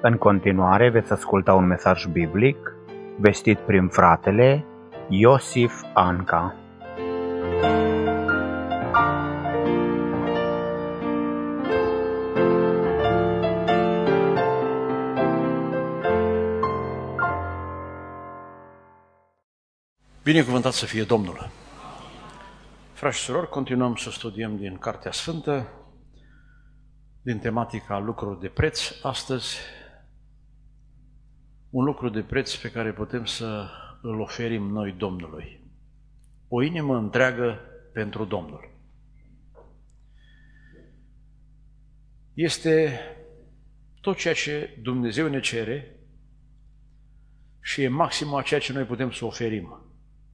În continuare veți asculta un mesaj biblic vestit prin fratele Iosif Anca. Binecuvântat să fie Domnul! Frați și surori, continuăm să studiem din Cartea Sfântă, din tematica lucruri de preț. Astăzi, un lucru de preț pe care putem să îl oferim noi Domnului. O inimă întreagă pentru Domnul. Este tot ceea ce Dumnezeu ne cere și e maximul a ceea ce noi putem să oferim.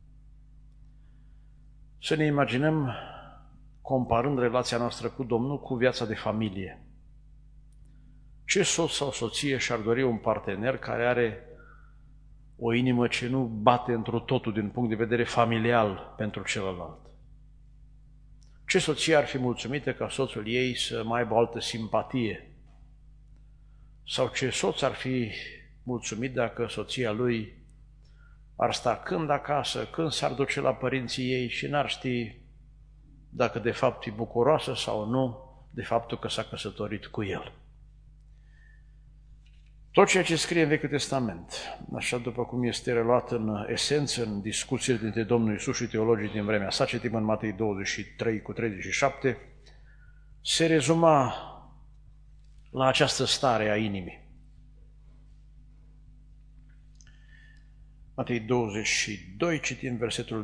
Să ne imaginăm, comparând relația noastră cu Domnul, cu viața de familie. Ce soț sau soție și-ar dori un partener care are o inimă ce nu bate întru totul din punct de vedere familial pentru celălalt? Ce soție ar fi mulțumită ca soțul ei să mai aibă o altă simpatie? Sau ce soț ar fi mulțumit dacă soția lui ar sta când acasă, când s-ar duce la părinții ei și n-ar ști dacă de fapt e bucuroasă sau nu de faptul că s-a căsătorit cu el. Tot ceea ce scrie în Vechiul Testament, așa după cum este reluat în esență în discuțiile dintre Domnul Iisus și teologii din vremea sa, citim în Matei 23:37, se rezuma la această stare a inimii. Matei 22, citim versetul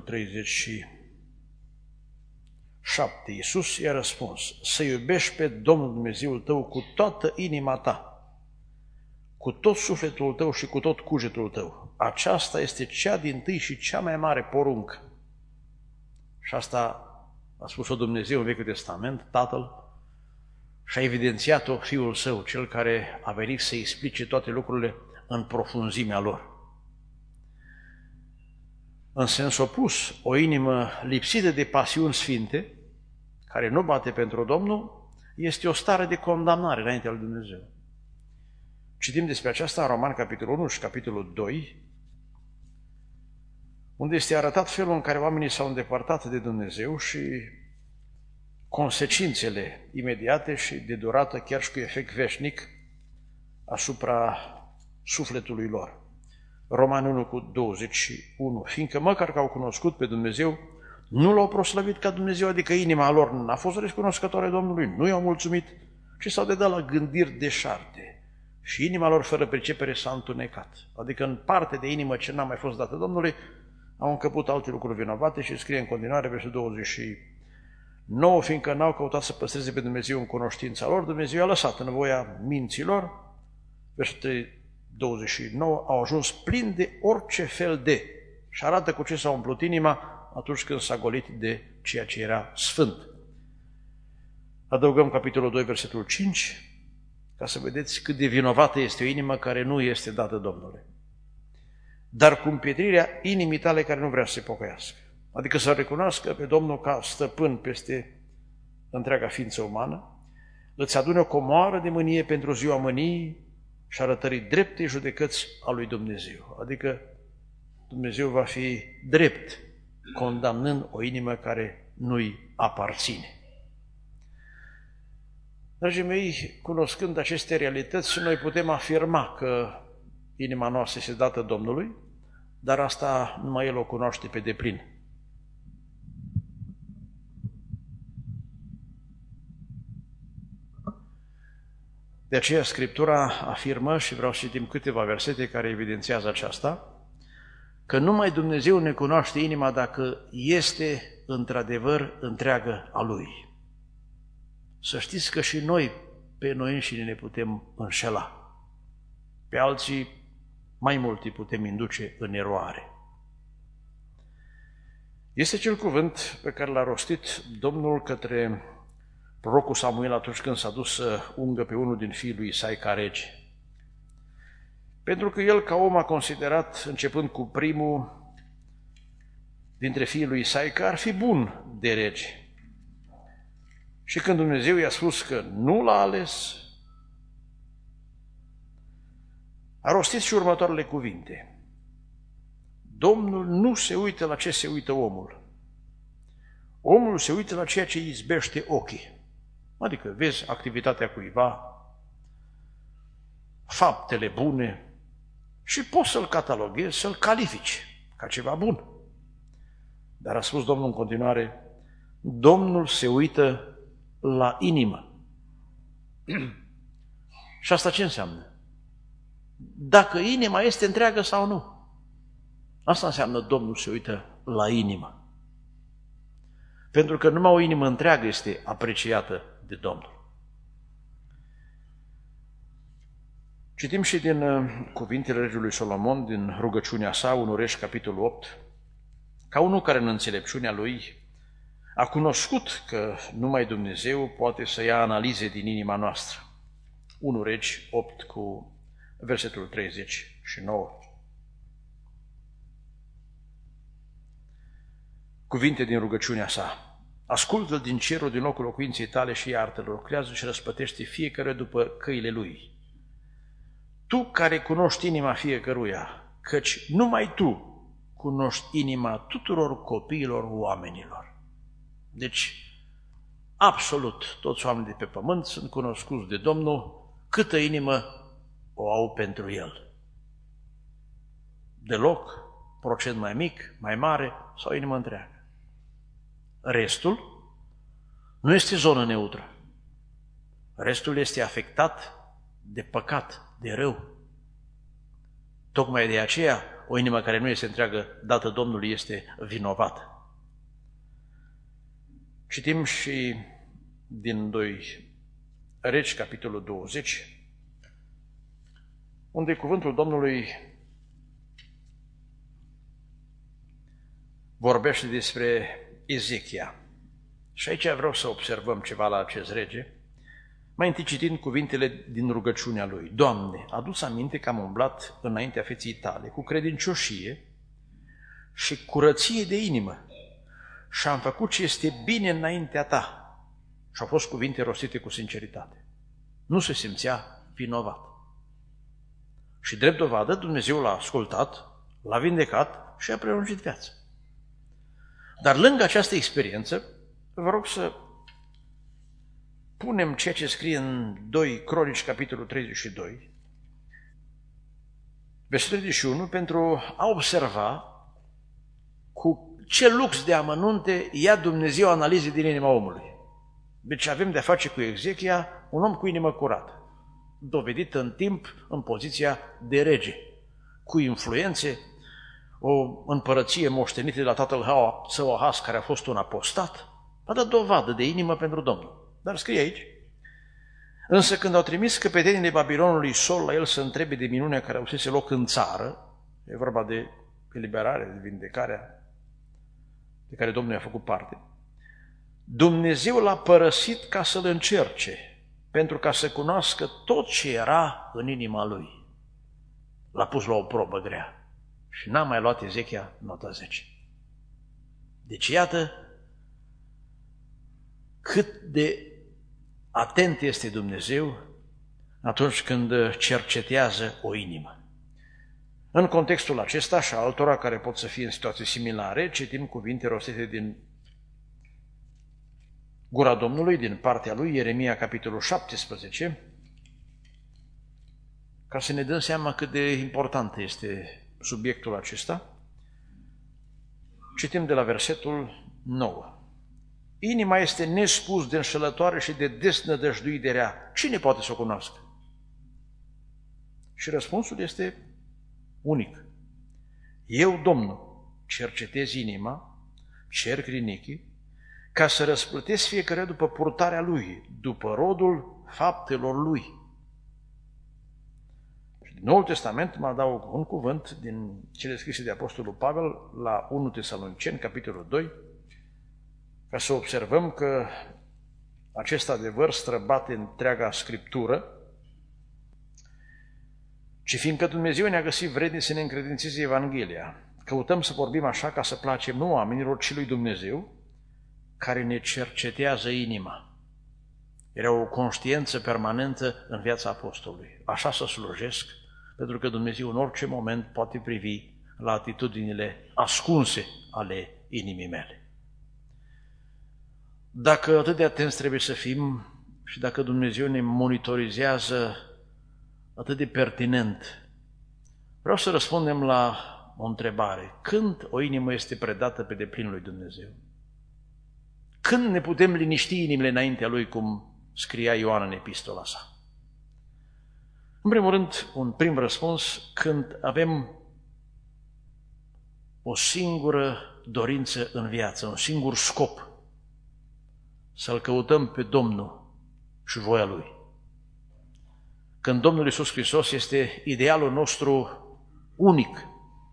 37. Iisus i-a răspuns: să iubești pe Domnul Dumnezeul tău cu toată inima ta, cu tot sufletul tău și cu tot cugetul tău. Aceasta este cea dintâi și cea mai mare poruncă. Și asta a spus-o Dumnezeu în Vechiul Testament, Tatăl, și a evidențiat-o Fiul Său, Cel care a venit să explice toate lucrurile în profunzimea lor. În sens opus, o inimă lipsită de pasiuni sfinte, care nu bate pentru Domnul, este o stare de condamnare înaintea lui Dumnezeu. Citim despre aceasta în Roman, capitolul 1 și capitolul 2, unde este arătat felul în care oamenii s-au îndepărtat de Dumnezeu și consecințele imediate și de durată, chiar și cu efect veșnic, asupra sufletului lor. Roman 1:21, fiindcă măcar că au cunoscut pe Dumnezeu, nu l-au proslăvit ca Dumnezeu, adică inima lor n-a fost recunoscătoare Domnului, nu i-au mulțumit, ci s-au dedat la gândiri deșarte. Și inima lor fără pricepere s-a întunecat. Adică în parte de inimă ce n-a mai fost dată Domnului, au încăput alte lucruri vinovate și scrie în continuare versetul 29, fiindcă n-au căutat să păstreze pe Dumnezeu în cunoștința lor, Dumnezeu i-a lăsat în voia minților, versetul 29, au ajuns plini de orice fel de, și arată cu ce s-a umplut inima atunci când s-a golit de ceea ce era sfânt. Adăugăm capitolul 2, versetul 5, ca să vedeți cât de vinovată este o inimă care nu este dată Domnului. Dar cu împietrirea inimii tale care nu vrea să se pocăiască. Adică să recunoască pe Domnul ca stăpân peste întreaga ființă umană, îți adune o comoară de mânie pentru ziua mâniei și arătării dreptei judecăți a lui Dumnezeu. Adică Dumnezeu va fi drept, condamnând o inimă care nu-i aparține. Dragii mei, cunoscând aceste realități, noi putem afirma că inima noastră este dată Domnului, dar asta numai El o cunoaște pe deplin. De aceea Scriptura afirmă, și vreau să citim câteva versete care evidențiază aceasta, că numai Dumnezeu ne cunoaște inima dacă este într-adevăr întreagă a Lui. Să știți că și noi, pe noi înșine ne putem înșela. Pe alții, mai mult îi putem induce în eroare. Este cel cuvânt pe care l-a rostit Domnul către prorocul Samuel atunci când s-a dus să ungă pe unul din fiii lui Isai ca rege. Pentru că el, ca om, a considerat, începând cu primul dintre fiii lui Isai, că ar fi bun de rege. Și când Dumnezeu i-a spus că nu l-a ales, a rostit și următoarele cuvinte. Domnul nu se uită la ce se uită omul. Omul se uită la ceea ce îi izbește ochii. Adică vezi activitatea cuiva, faptele bune și poți să-l cataloghezi, să-l califici ca ceva bun. Dar a spus Domnul în continuare, Domnul se uită la inimă. Și asta ce înseamnă? Dacă inima este întreagă sau nu. Asta înseamnă Domnul se uită la inimă. Pentru că numai o inimă întreagă este apreciată de Domnul. Citim și din cuvintele regelui Solomon, din rugăciunea sa, 1 Reși, capitolul 8, ca unul care în înțelepciunea lui a cunoscut că numai Dumnezeu poate să ia analize din inima noastră. 1 Regi 8 cu versetul 39. Cuvinte din rugăciunea sa. Ascultă-l din cerul, din locul locuinței tale și iartă-l, lucrează și răspătește fiecare după căile lui. Tu care cunoști inima fiecăruia, căci numai tu cunoști inima tuturor copiilor oamenilor. Deci, absolut toți oamenii de pe pământ sunt cunoscuți de Domnul, câtă inimă o au pentru El. Deloc, procent mai mic, mai mare sau inimă întreagă. Restul nu este zonă neutră. Restul este afectat de păcat, de rău. Tocmai de aceea, o inimă care nu este întreagă dată Domnului este vinovată. Citim și din 2 Regi, capitolul 20, unde cuvântul Domnului vorbește despre Ezechia. Și aici vreau să observăm ceva la acest rege, mai întâi citind cuvintele din rugăciunea lui. Doamne, adu-ți aminte că am umblat înaintea feței tale cu credincioșie și curăție de inimă și am făcut ce este bine înaintea ta. Și au fost cuvinte rostite cu sinceritate. Nu se simțea vinovat. Și drept dovadă, Dumnezeu l-a ascultat, l-a vindecat și a prelungit viața. Dar lângă această experiență, vă rog să punem ceea ce scrie în 2 Cronici, capitolul 32, versetul 31, pentru a observa cu ce lux de amănunte ia Dumnezeu analize din inima omului. Deci avem de-a face cu Ezechia, un om cu inimă curată, dovedit în timp în poziția de rege, cu influențe, o împărăție moștenită de la tatăl său Ahaz, care a fost un apostat, a dat dovadă de inimă pentru Domnul. Dar scrie aici, însă când au trimis căpetenii Babilonului Sol la el să întrebe de minunea care avusese loc în țară, e vorba de eliberare, de vindecarea de care Domnul i-a făcut parte, Dumnezeu l-a părăsit ca să-l încerce, pentru ca să cunoască tot ce era în inima lui. L-a pus la o probă grea și n-a mai luat Ezechia nota 10. Deci iată cât de atent este Dumnezeu atunci când cercetează o inimă. În contextul acesta și altora care pot să fie în situații similare, citim cuvinte rostite din gura Domnului, din partea lui, Ieremia, capitolul 17, ca să ne dăm seama cât de important este subiectul acesta. Citim de la versetul 9. Inima este nespus de înșelătoare și de desnădăjduit de rea. Cine poate să o cunoască? Și răspunsul este unic. Eu, Domnul, cercetez inima, cerc rinichii, ca să răsplătesc fiecare după purtarea lui, după rodul faptelor lui. Și din Noul Testament mă adaug un cuvânt din cele scrise de Apostolul Pavel la 1 Tesaloniceni, capitolul 2, ca să observăm că acest adevăr străbate întreaga Scriptură, ci fiindcă Dumnezeu ne-a găsit vrednici să ne încredințeze Evanghelia, căutăm să vorbim așa ca să placem nu oamenilor, ci lui Dumnezeu, care ne cercetează inima. Era o conștiință permanentă în viața apostolului. Așa să slujesc, pentru că Dumnezeu în orice moment poate privi la atitudinile ascunse ale inimii mele. Dacă atât de atenți trebuie să fim și dacă Dumnezeu ne monitorizează atât de pertinent, vreau să răspundem la o întrebare. Când o inimă este predată pe deplin lui Dumnezeu? Când ne putem liniști inimile înaintea Lui, cum scria Ioan în epistola sa? În primul rând, un prim răspuns, când avem o singură dorință în viață, un singur scop, să-L căutăm pe Domnul și voia Lui. Când Domnul Iisus Hristos este idealul nostru unic.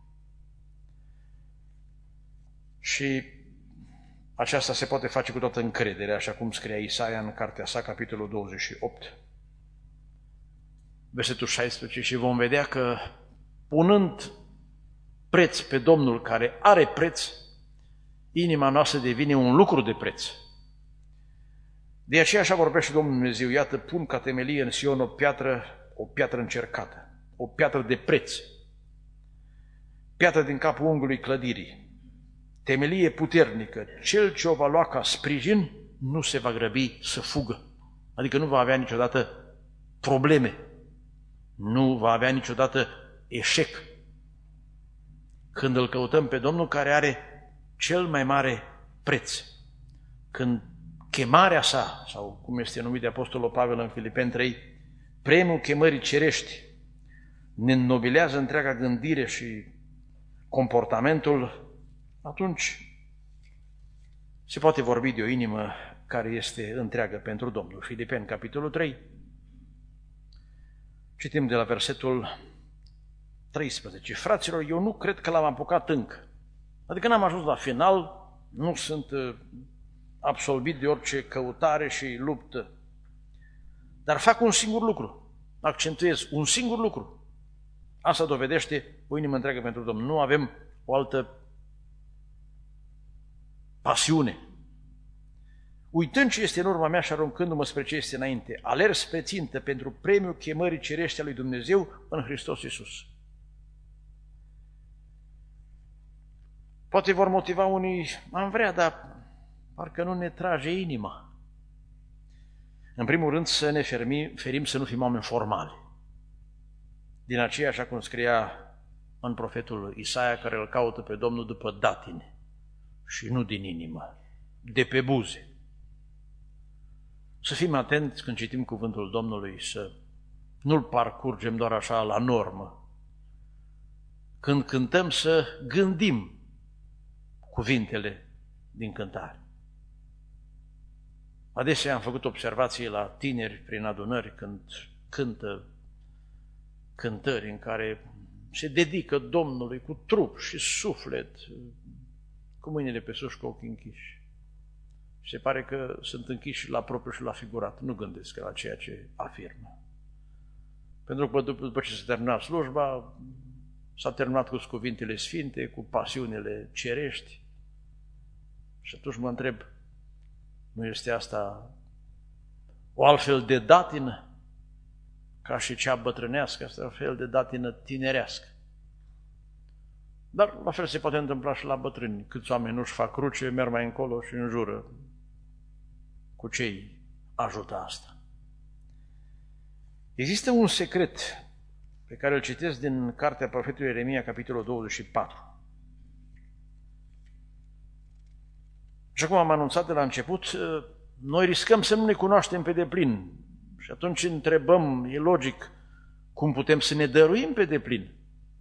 Și aceasta se poate face cu toată încrederea, așa cum scria Isaia în cartea sa, capitolul 28, versetul 16, și vom vedea că punând preț pe Domnul care are preț, inima noastră devine un lucru de preț. De aceea așa vorbește Domnul Dumnezeu, iată, pun ca temelie în Sion o piatră încercată, o piatră de preț, piatră din capul unghiului clădirii, temelie puternică, cel ce o va lua ca sprijin nu se va grăbi să fugă, adică nu va avea niciodată probleme, nu va avea niciodată eșec. Când îl căutăm pe Domnul care are cel mai mare preț, când chemarea sa, sau cum este numit de Apostolul Pavel în Filipeni 3, premiul chemării cerești, ne înnobilează întreaga gândire și comportamentul, atunci se poate vorbi de o inimă care este întreagă pentru Domnul. Filipeni, capitolul 3, citim de la versetul 13. Fraților, eu nu cred că l-am apucat încă. Adică n-am ajuns la final, nu sunt absolvit de orice căutare și luptă. Dar fac un singur lucru, accentuez un singur lucru. Asta dovedește o inimă întreagă pentru Domnul. Nu avem o altă pasiune. Uitând ce este în urma mea și aruncându-mă spre ce este înainte, alerg spre țintă pentru premiul chemării cerești a lui Dumnezeu în Hristos Iisus. Poate vor motiva unii, am vrea, dar parcă nu ne trage inima. În primul rând să ne ferim să nu fim oameni formali. Din aceea, așa cum scria în profetul Isaia, care îl caută pe Domnul după datine și nu din inimă, de pe buze. Să fim atenți când citim cuvântul Domnului, să nu-l parcurgem doar așa la normă. Când cântăm să gândim cuvintele din cântare. Adesea am făcut observații la tineri prin adunări când cântă cântări în care se dedică Domnului cu trup și suflet, cu mâinile pe sus, cu ochii închiși. Se pare că sunt închiși la propriu și la figurat, nu gândesc la ceea ce afirmă. Pentru că după ce s-a terminat slujba, s-a terminat cu cuvintele sfinte, cu pasiunile cerești. Și atunci mă întreb, nu este asta o altfel de datină, ca și cea bătrânească, asta e un fel de datină tinerească. Dar la fel se poate întâmpla și la bătrâni. Câți oameni nu-și fac cruce, merg mai încolo și înjură. Cu ce-i ajută asta? Există un secret pe care îl citesc din cartea profetului Ieremia, capitolul 24. Și cum am anunțat de la început, noi riscăm să nu ne cunoaștem pe deplin. Și atunci întrebăm, e logic, cum putem să ne dăruim pe deplin?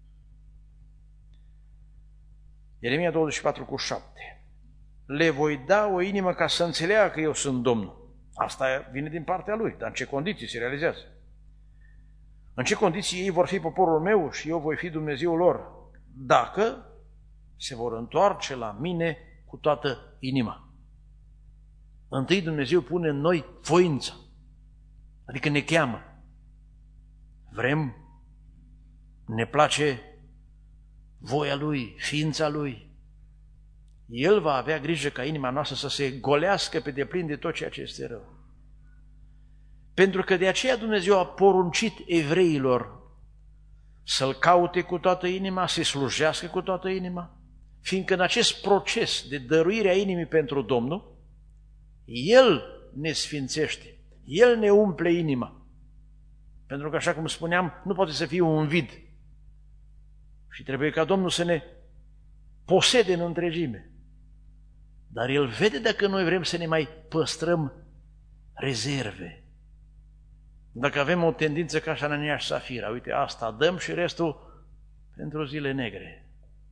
Ieremia 24:7. Le voi da o inimă ca să înțeleagă că eu sunt Domnul. Asta vine din partea lui, dar în ce condiții se realizează? În ce condiții ei vor fi poporul meu și eu voi fi Dumnezeul lor? Dacă se vor întoarce la mine cu toată inima. Întâi Dumnezeu pune în noi voința, adică ne cheamă. Vrem, ne place voia Lui, ființa Lui. El va avea grijă ca inima noastră să se golească pe deplin de tot ceea ce este rău. Pentru că de aceea Dumnezeu a poruncit evreilor să-L caute cu toată inima, să-i slujească cu toată inima, fiindcă în acest proces de dăruire a inimii pentru Domnul, El ne sfințește, El ne umple inima. Pentru că, așa cum spuneam, nu poate să fie un vid. Și trebuie ca Domnul să ne posede în întregime. Dar El vede dacă noi vrem să ne mai păstrăm rezerve. Dacă avem o tendință ca Anania și Safira, uite, asta dăm și restul pentru zile negre.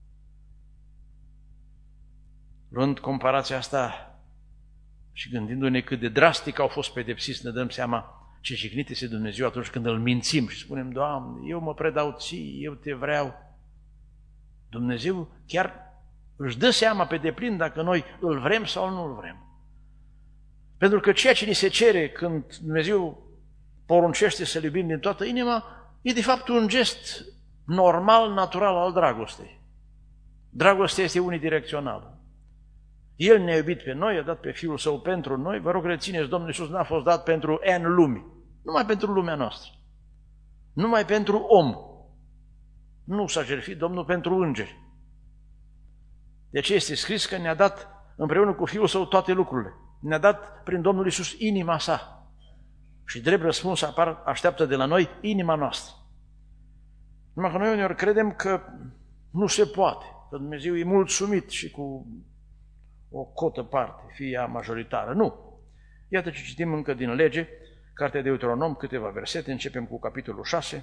Luând comparația asta și gândindu-ne cât de drastic au fost pedepsiți, ne dăm seama ce jignit este Dumnezeu atunci când îl mințim și spunem, Doamne, eu mă predau ție, eu te vreau. Dumnezeu chiar își dă seama pe deplin dacă noi îl vrem sau nu îl vrem. Pentru că ceea ce ni se cere când Dumnezeu poruncește să-L iubim din toată inima, e de fapt un gest normal, natural al dragostei. Dragostea este unidirecțională. El ne-a iubit pe noi, a dat pe Fiul Său pentru noi. Vă rog, rețineți, Domnul Iisus n-a fost dat pentru N lumii, numai pentru lumea noastră, numai pentru om. Nu s-a jertfit Domnul pentru îngeri. De aceea este scris că ne-a dat împreună cu Fiul Său toate lucrurile. Ne-a dat prin Domnul Iisus inima Sa. Și drept răspuns așteaptă de la noi inima noastră. Numai că noi uneori credem că nu se poate, că Dumnezeu e mulțumit și cu o cotă parte, fie ea majoritară. Nu. Iată ce citim încă din lege, Cartea de Deuteronom, câteva versete, începem cu capitolul 6,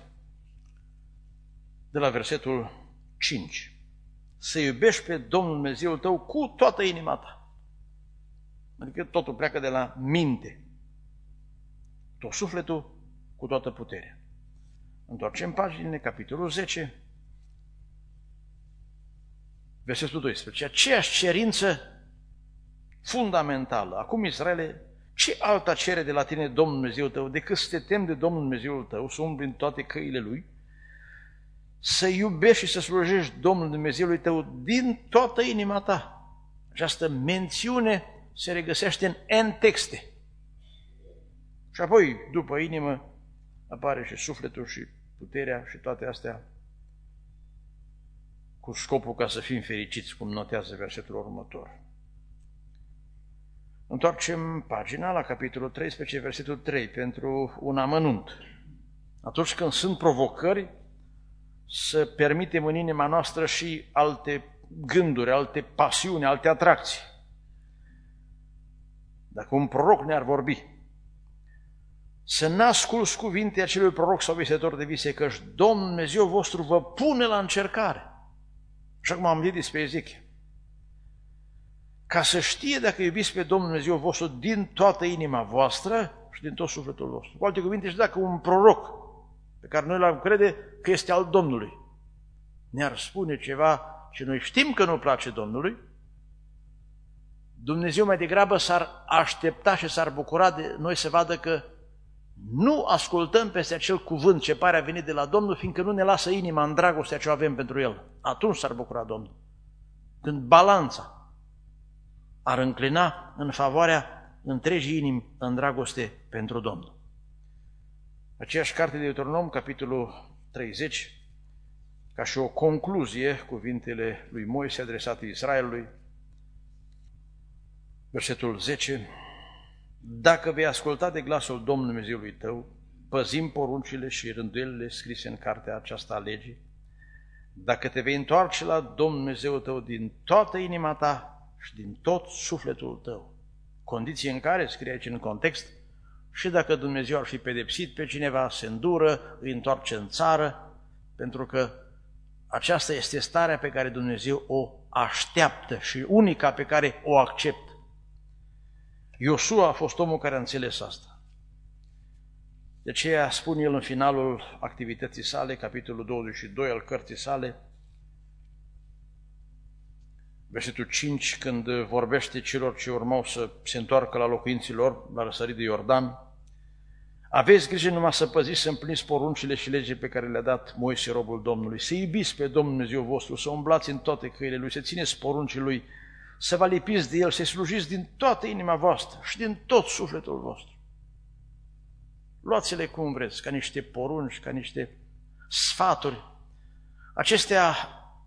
de la versetul 5. Să iubești pe Domnul Dumnezeul tău cu toată inima ta. Adică totul pleacă de la minte. Tot sufletul, cu toată puterea. Întoarcem paginile, capitolul 10, versetul 12. Aceeași cerință fundamentală. Acum, Israele, ce alta cere de la tine Domnul Dumnezeul tău decât să te temi de Domnul Dumnezeul tău, să umbli în toate căile Lui, să iubești și să slujești Domnul Dumnezeului tău din toată inima ta. Această mențiune se regăsește în N texte. Și apoi, după inimă, apare și sufletul și puterea și toate astea cu scopul ca să fim fericiți, cum notează versetul următor. Întoarcem pagina la capitolul 13, versetul 3, pentru un amănunt. Atunci când sunt provocări, să permitem în inima noastră și alte gânduri, alte pasiuni, alte atracții. Dacă un proroc ne-ar vorbi, să n-asculți cuvinte acelui proroc sau visător de vise, căci Domnul Dumnezeu vostru vă pune la încercare. Așa cum am zis despre Ezechia. Ca să știe dacă iubiți pe Domnul Dumnezeu vostru din toată inima voastră și din tot sufletul vostru. Cu alte cuvinte, și dacă un proroc pe care noi l-am crede că este al Domnului ne-ar spune ceva și noi știm că nu place Domnului, Dumnezeu mai degrabă s-ar aștepta și s-ar bucura de noi să vadă că nu ascultăm peste acel cuvânt ce pare a venit de la Domnul, fiindcă nu ne lasă inima în dragostea ce o avem pentru El. Atunci s-ar bucura Domnul. Când balanța ar înclina în favoarea întregii inimi în dragoste pentru Domnul. Aceeași carte de Deuteronom, capitolul 30, ca și o concluzie, cuvintele lui Moise adresate Israelului, versetul 10, dacă vei asculta de glasul Domnului Dumnezeului tău, păzim poruncile și rânduielile scrise în cartea aceasta a legii, dacă te vei întoarce la Domnul Dumnezeul tău din toată inima ta și din tot sufletul tău, condiție în care, scrie aici în context, și dacă Dumnezeu ar fi pedepsit pe cineva, se îndură, îi întoarce în țară, pentru că aceasta este starea pe care Dumnezeu o așteaptă și unica pe care o acceptă. Iosua a fost omul care a înțeles asta. De aceea spune el în finalul activității sale, capitolul 22 al cărții sale, versetul 5, când vorbește celor ce urmau să se întoarcă la locuinții lor, la răsărit de Iordan, aveți grijă numai să păziți, să împliniți poruncile și legile pe care le-a dat Moise, robul Domnului, să iubiți pe Domnul Dumnezeu vostru, să umblați în toate căile Lui, să țineți poruncii Lui, să vă lipiți de El, să-i slujiți din toată inima voastră și din tot sufletul vostru. Luați-le cum vreți, ca niște porunci, ca niște sfaturi, Acestea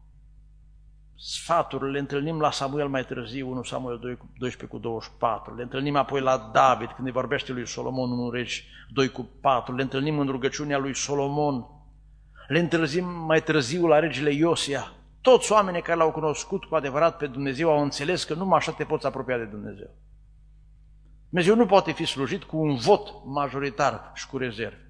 sfaturi le întâlnim la Samuel mai târziu, 1 Samuel 12:24, le întâlnim apoi la David, când îi vorbește lui Solomon, 1 Regi 2:4, le întâlnim în rugăciunea lui Solomon, le întâlnim mai târziu la regele Iosia. Toți oamenii care l-au cunoscut cu adevărat pe Dumnezeu au înțeles că numai așa te poți apropia de Dumnezeu. Dumnezeu nu poate fi slujit cu un vot majoritar și cu rezerve.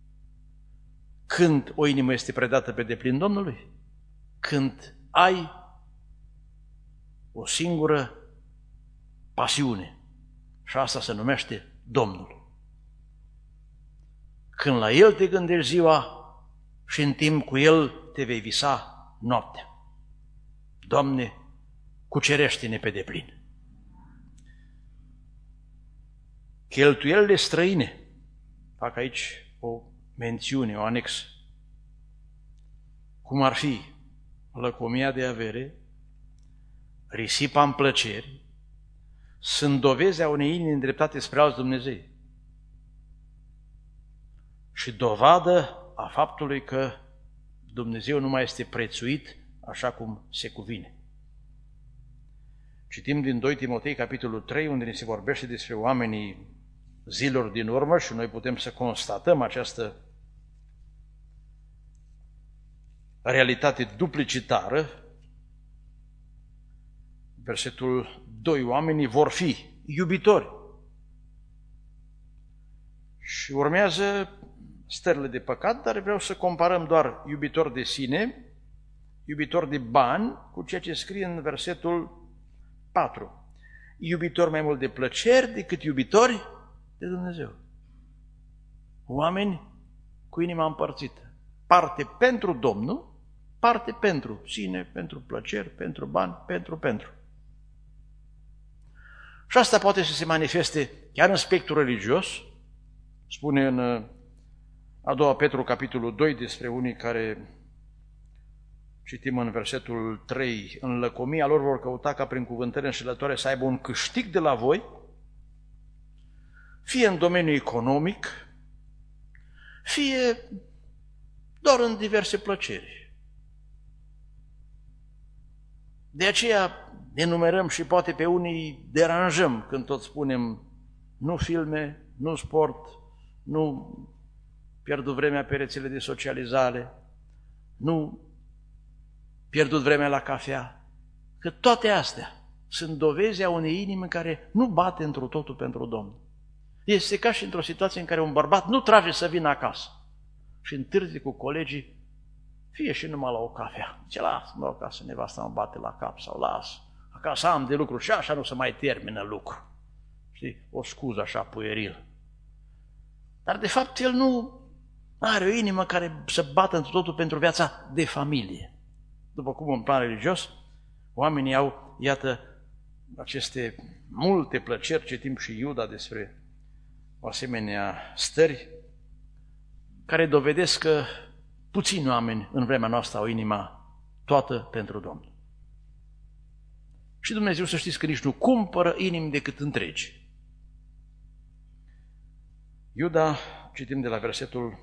Când o inimă este predată pe deplin Domnului, când ai o singură pasiune și asta se numește Domnul. Când la El te gândești ziua și în timp cu El te vei visa noaptea. Doamne, cucerește-ne pe deplin. Cheltuielile străine, fac aici o mențiune, o anexă, cum ar fi lăcomia de avere, risipa în plăceri, sunt dovezi a unei inimi îndreptate spre alți Dumnezei și dovadă a faptului că Dumnezeu nu mai este prețuit așa cum se cuvine. Citim din 2 Timotei, capitolul 3, unde ne se vorbește despre oamenii zilelor din urmă și noi putem să constatăm această realitate duplicitară. Versetul 2, oamenii vor fi iubitori. Și urmează stările de păcat, dar vreau să comparăm doar iubitori de sine, iubitori de bani, cu ceea ce scrie în versetul 4. Iubitori mai mult de plăceri decât iubitori de Dumnezeu. Oameni cu inima împărțită. Parte pentru Domnul, parte pentru sine, pentru plăceri, pentru bani, pentru. Și asta poate să se manifeste chiar în spectru religios. Spune în a doua Petru, capitolul 2, despre unii care, citim în versetul 3, în lăcomia lor vor căuta ca prin cuvântări înșelătoare să aibă un câștig de la voi, fie în domeniul economic, fie doar în diverse plăceri. De aceea enumerăm și poate pe unii deranjăm când tot spunem nu filme, nu sport, nu pierdut vremea pe rețele de socializare, nu pierdut vremea la cafea, că toate astea sunt dovezi a unei inimi care nu bate întru totul pentru Domnul. Este ca și într-o situație în care un bărbat nu trage să vină acasă și întârzie cu colegii, fie și numai la o cafea. Ce las-mă acasă, nevasta mă bate la cap sau las, acasă am de lucru și așa nu se mai termină lucru. Știi? O scuză așa pueril. Dar de fapt el nu are o inimă care să bată întru totul pentru viața de familie. După cum în plan religios, oamenii au, iată, aceste multe plăceri, citim și Iuda despre o asemenea stări, care dovedesc că puțini oameni în vremea noastră au inima toată pentru Domnul. Și Dumnezeu, să știți că nici nu cumpără inimi decât întregi. Iuda, citim de la versetul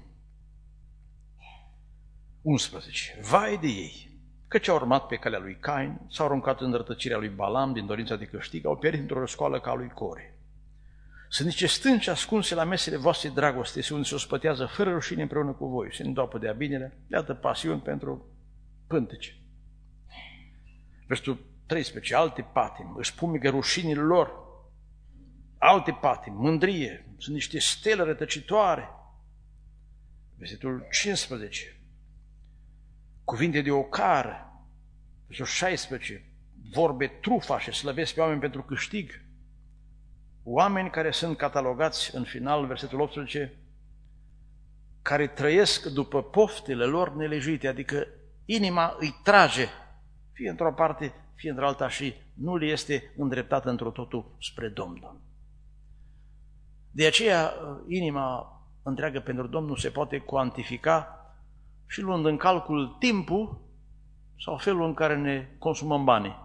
11. Vai de ei, căci au urmat pe calea lui Cain, s-au aruncat în rătăcirea lui Balam din dorința de câștig, au pierit într-o răscoală ca lui Core. Sunt niște stânci ascunse la mesele voastre dragoste, unde se ospătează fără rușine împreună cu voi, se îndopă de-a binele, iată pasiuni pentru pântece. Versetul 13, alte patimi, își pumigă rușinile lor, alte patimi, mândrie, sunt niște stele rătăcitoare. Versetul 15, cuvinte de ocară. Versetul 16, vorbe trufașe, slăvesc pe oameni pentru câștig. Oameni care sunt catalogați în final, versetul 18, care trăiesc după poftele lor nelejuite, adică inima îi trage, fie într-o parte, fie într-alta și nu le este îndreptată într-o totul spre Domnul. De aceea, inima întreagă pentru Domnul se poate cuantifica și luând în calcul timpul sau felul în care ne consumăm banii.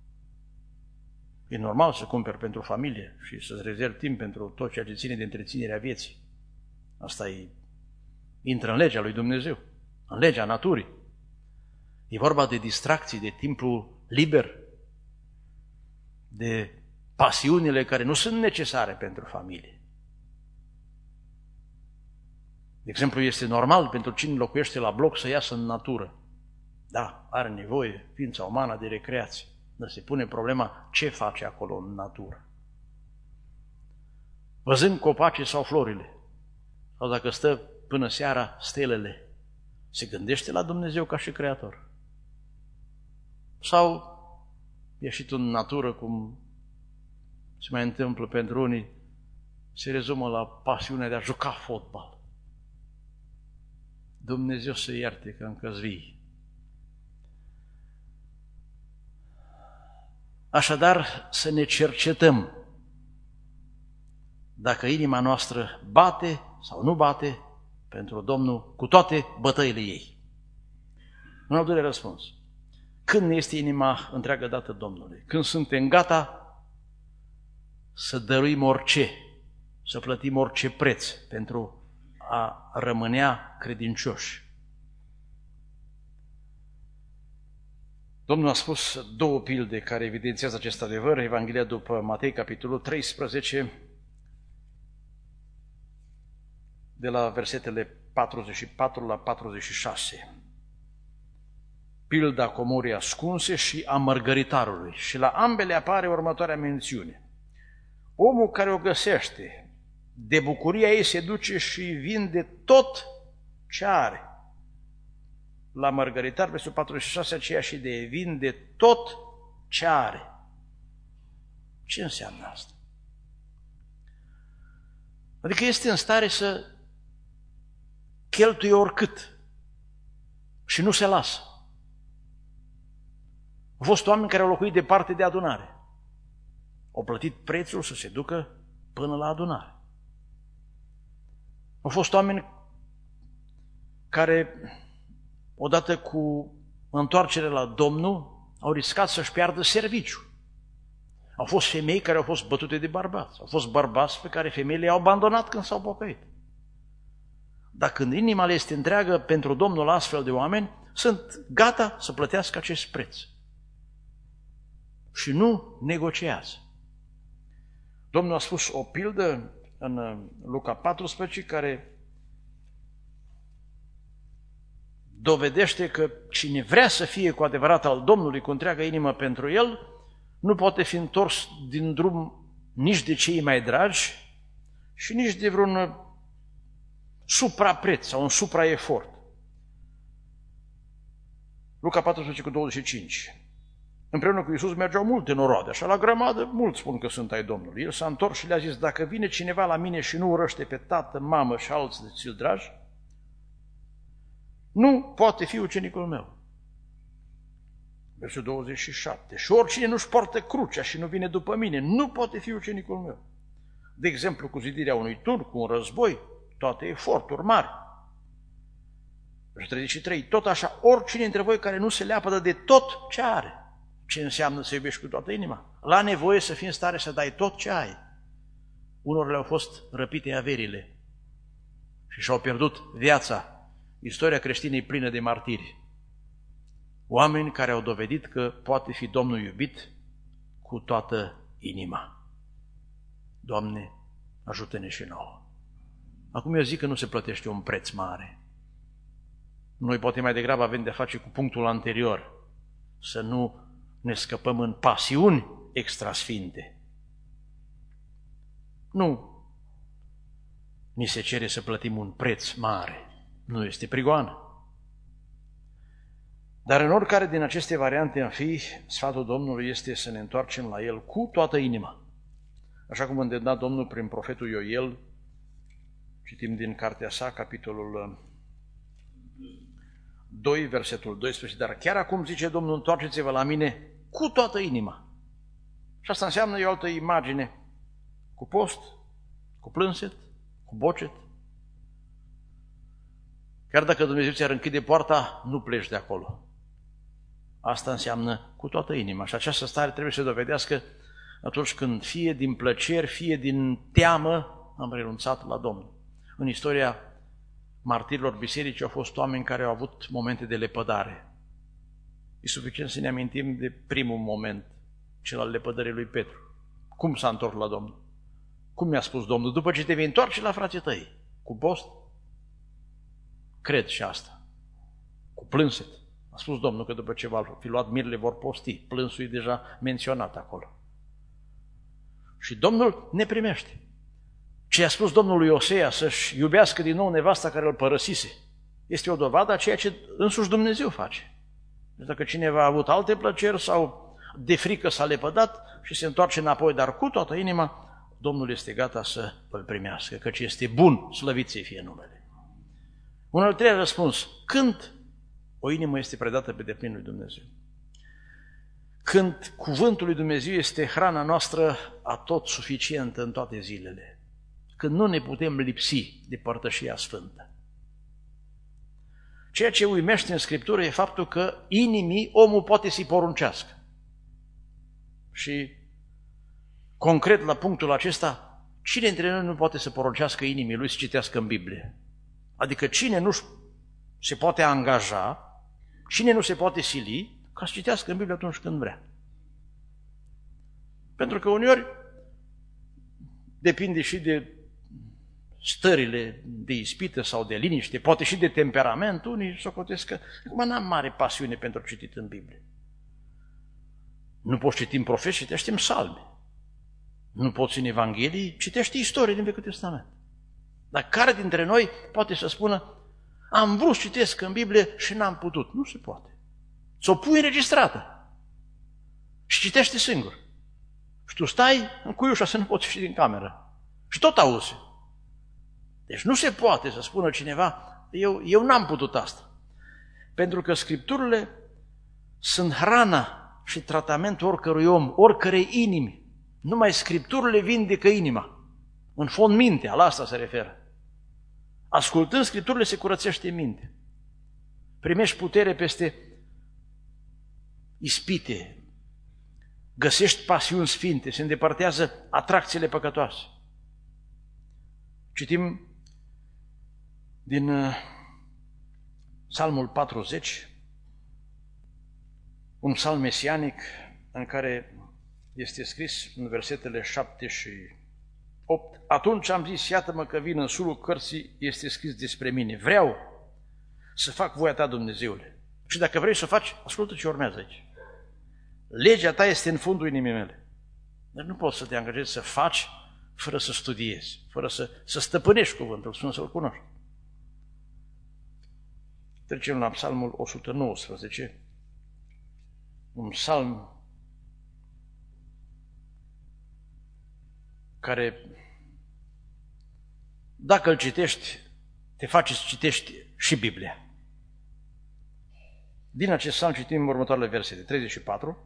E normal să cumperi pentru familie și să-ți rezervi timp pentru tot ceea ce ține de întreținerea vieții. Asta intră în legea lui Dumnezeu, în legea naturii. E vorba de distracții, de timpul liber, de pasiunile care nu sunt necesare pentru familie. De exemplu, este normal pentru cine locuiește la bloc să iasă în natură. Da, are nevoie, ființa umană, de recreație. Dar se pune problema ce face acolo în natură. Văzând copacii sau florile, sau dacă stă până seara stelele, se gândește la Dumnezeu ca și Creator. Sau ieșit în natură, cum se mai întâmplă pentru unii, se rezumă la pasiunea de a juca fotbal. Dumnezeu să ierte că încă zvii. Așadar, să ne cercetăm dacă inima noastră bate sau nu bate pentru Domnul cu toate bătăile ei. Un al doilea răspuns. Când ne este inima întreagă dată Domnului? Când suntem gata să dăruim orice, să plătim orice preț pentru a rămânea credincioși. Domnul a spus două pilde care evidențiază acest adevăr. Evanghelia după Matei, capitolul 13, de la versetele 44 la 46. Pilda comorii ascunse și a mărgăritarului. Și la ambele apare următoarea mențiune. Omul care o găsește, de bucuria ei se duce și vinde tot ce are. La mărgăritar, versetul 46, aceea și de vinde tot ce are. Ce înseamnă asta? Adică este în stare să cheltuie oricât și nu se lasă. Au fost oameni care au locuit departe de adunare. Au plătit prețul să se ducă până la adunare. Au fost oameni care, odată cu întoarcerea la Domnul, au riscat să-și piardă serviciul. Au fost femei care au fost bătute de bărbați. Au fost bărbați pe care femeile i-au abandonat când s-au pocăit. Dar când inima le este întreagă pentru Domnul, astfel de oameni sunt gata să plătească acest preț. Și nu negociază. Domnul a spus o pildă în Luca 14 care dovedește că cine vrea să fie cu adevărat al Domnului cu întreaga inimă pentru El, nu poate fi întors din drum nici de cei mai dragi și nici de vreun suprapreț sau un supraefort. Luca 14 cu 25. Împreună cu Iisus mergeau multe noroade, așa la grămadă, mulți spun că sunt ai Domnului. El s-a întors și le-a zis, dacă vine cineva la mine și nu urăște pe tată, mamă și alții de ți-l dragi, nu poate fi ucenicul meu. Versul 27. Și oricine nu-și poartă crucea și nu vine după mine, nu poate fi ucenicul meu. De exemplu, cu zidirea unui turn, cu un război, toate eforturi mari. Versul 33. Tot așa, oricine dintre voi care nu se leapădă de tot ce are. Ce înseamnă să iubești cu toată inima? La nevoie să fii în stare să dai tot ce ai. Unor le-au fost răpite averile și și-au pierdut viața. Istoria creștină e plină de martiri. Oameni care au dovedit că poate fi Domnul iubit cu toată inima. Doamne, ajută-ne și nouă. Acum eu zic că nu se plătește un preț mare. Noi poate mai degrabă avem de-a face cu punctul anterior, să nu ne scăpăm în pasiuni extrasfinte. Nu ni se cere să plătim un preț mare. Nu este prigoană. Dar în oricare din aceste variante în fi, sfatul Domnului este să ne întoarcem la El cu toată inima. Așa cum îndemna Domnul prin profetul Ioel, citim din cartea sa, capitolul 2, versetul 12, dar chiar acum zice Domnul, întoarceți-vă la mine cu toată inima. Și asta înseamnă o altă imagine, cu post, cu plânset, cu bocet. Chiar dacă Dumnezeu ți-ar închide poarta, nu pleci de acolo. Asta înseamnă cu toată inima. Și această stare trebuie să dovedească atunci când fie din plăceri, fie din teamă am renunțat la Domnul. În istoria martirilor bisericii au fost oameni care au avut momente de lepădare. E suficient să ne amintim de primul moment, cel al lepădării lui Petru. Cum s-a întors la Domnul? Cum mi-a spus Domnul? După ce te vei întoarce la frații tăi, cu post? Cred și asta. Cu plânset. A spus Domnul că după ce va fi luat mirile vor posti. Plânsul e deja menționat acolo. Și Domnul ne primește. Ce a spus Domnul lui Osea să-și iubească din nou nevasta care îl părăsise, este o dovadă a ceea ce însuși Dumnezeu face. Deci dacă cineva a avut alte plăceri sau de frică s-a lepădat și se întoarce înapoi, dar cu toată inima, Domnul este gata să îl primească, căci este bun, slăvit să-i fie numele. Un al treilea răspuns, când o inimă este predată pe deplin lui Dumnezeu? Când cuvântul lui Dumnezeu este hrana noastră atot suficientă în toate zilele. Când nu ne putem lipsi de părtășia sfântă. Ceea ce uimește în Scriptură e faptul că inimii omul poate să-i poruncească. Și concret la punctul acesta, cine dintre noi nu poate să poruncească inimii lui să citească în Biblie? Adică cine nu se poate angaja, cine nu se poate sili ca să citească în Biblie atunci când vrea. Pentru că uneori depinde și de stările de ispită sau de liniște, poate și de temperament, unii socotesc că acum n-am mare pasiune pentru citit în Biblie. Nu poți citi în profeți, citești în psalme. Nu poți în Evanghelii, citești istorie din Vechiul Testament. Dar care dintre noi poate să spună, am vrut să citesc în Biblie și n-am putut? Nu se poate. S-o pui înregistrată și citește singur. Și tu stai în cuiușa să nu poți ieși din cameră. Și tot auzi. Deci nu se poate să spună cineva, eu n-am putut asta. Pentru că Scripturile sunt hrana și tratamentul oricărui om, oricărei inimi. Numai Scripturile vindecă inima. În fond mintea, la asta se referă. Ascultând Scripturile se curățește mintea. Primești putere peste ispite, găsești pasiuni sfinte, se îndepărtează atracțiile păcătoase. Citim din Psalmul 40, un psalm mesianic în care este scris în versetele 7 și 8. Atunci am zis, iată-mă că vin în sulul cărții, este scris despre mine. Vreau să fac voia ta, Dumnezeule. Și dacă vrei să o faci, ascultă ce urmează aici. Legea ta este în fundul inimii mele. Dar nu poți să te angajezi să faci fără să studiezi, fără să stăpânești cuvântul, să-l cunoști. Trecem la Psalmul 119, un psalm care, dacă îl citești, te face să citești și Biblia. Din acest psalm citim următoarele versete, 34.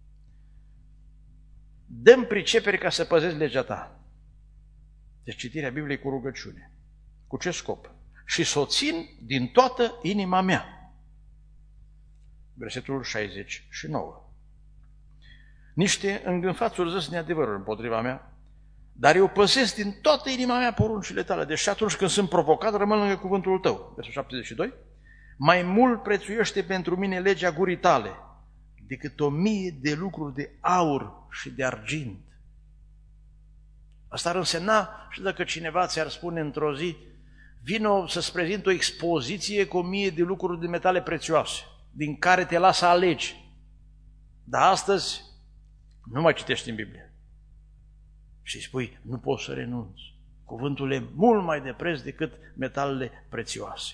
Dă-mi pricepere ca să păzesc legea ta. Deci citirea Bibliei cu rugăciune. Cu ce scop? Și să o țin din toată inima mea. Versetul 69. Niște îngânfați zis neadevăruri împotriva mea, dar eu păzesc din toată inima mea poruncile tale. Deci atunci când sunt provocat, rămân lângă cuvântul tău. Versetul 72. Mai mult prețuiește pentru mine legea gurii tale decât 1000 de lucruri de aur și de argint. Asta ar însemna, și dacă cineva ți-ar spune într-o zi, vino să-ți prezint o expoziție cu 1000 de lucruri de metale prețioase, din care te lasă alegi. Dar astăzi nu mai citești în Biblie. Și spui, nu poți să renunți. Cuvântul e mult mai de preț decât metalele prețioase.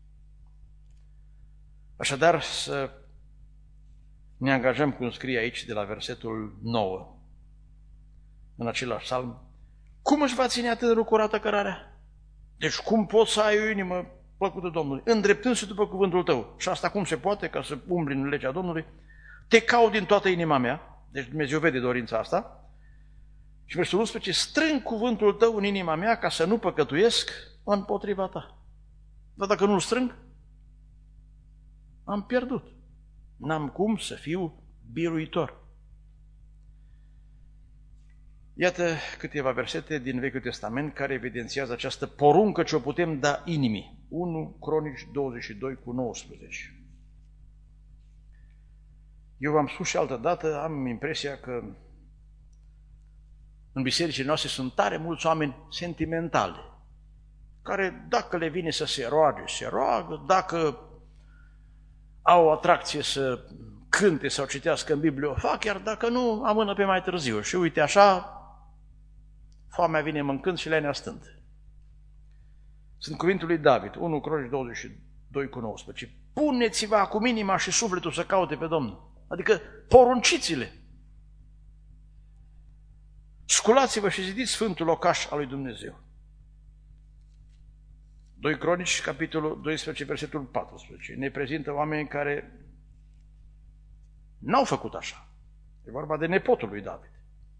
Așadar, să ne angajăm, cum scrie aici, de la versetul 9, în același psalm, cum își va ține tânărul curată cărarea? Deci cum poți să ai o inimă plăcută Domnului? Îndreptându-se după cuvântul tău. Și asta cum se poate, ca să umbli în legea Domnului? Te caut din toată inima mea, deci Dumnezeu vede dorința asta. Și versetul 11, strâng cuvântul tău în inima mea ca să nu păcătuiesc împotriva ta. Dar dacă nu-l strâng, am pierdut. N-am cum să fiu biruitor. Iată câteva versete din Vechiul Testament care evidențiază această poruncă ce o putem da inimii. 1 Cronici 22 cu 19. Eu v-am spus și altă dată, am impresia că în bisericile noastre sunt tare mulți oameni sentimentali, care dacă le vine să se roage, se roagă, dacă au o atracție să cânte sau citească în Biblie, o fac, iar dacă nu, amână pe mai târziu. Și uite așa, foamea vine mâncând și lenea stând. Sunt cuvântul lui David, 1 Cronici 22:19. Puneți-vă acum inima și sufletul să caute pe Domnul. Adică porunciți-le. Sculați-vă și zidiți sfântul locaș al lui Dumnezeu. 2 Cronici, capitolul 12, versetul 14. Ne prezintă oameni care n-au făcut așa. E vorba de nepotul lui David.